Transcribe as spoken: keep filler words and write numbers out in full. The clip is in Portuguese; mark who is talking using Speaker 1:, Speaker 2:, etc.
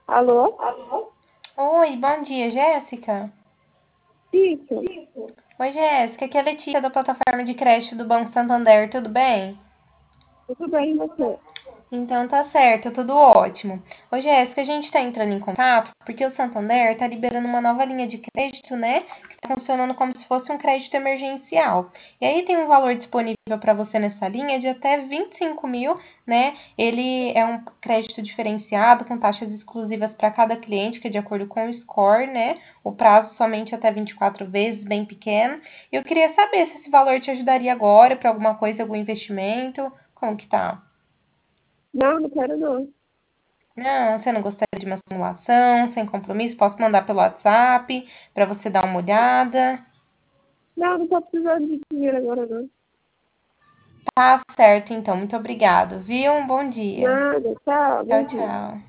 Speaker 1: Alô?
Speaker 2: Oi, bom dia, Jéssica.
Speaker 1: Isso,
Speaker 2: Oi, Jéssica, aqui é a Letícia da plataforma de crédito do Banco Santander, tudo bem?
Speaker 1: tudo bem, e você?
Speaker 2: Então tá certo, tudo ótimo. Ô, Jéssica, a gente está entrando em contato porque o Santander está liberando uma nova linha de crédito, né? Que está funcionando como se fosse um crédito emergencial. E aí tem um valor disponível para você nessa linha de até vinte e cinco mil, né? Ele é um crédito diferenciado, com taxas exclusivas para cada cliente, que é de acordo com o score, né? O prazo somente até vinte e quatro vezes, bem pequeno. Eu queria saber se esse valor te ajudaria agora para alguma coisa, algum investimento. Como que tá?
Speaker 1: Não, não quero não.
Speaker 2: Não, você não gostaria de uma simulação, sem compromisso? Posso mandar pelo WhatsApp para você dar uma olhada.
Speaker 1: Não, não tô precisando de dinheiro agora não.
Speaker 2: Tá certo, então. Muito obrigada, viu? Um bom dia.
Speaker 1: Nada, tchau, bom
Speaker 2: Tchau,
Speaker 1: dia.
Speaker 2: tchau.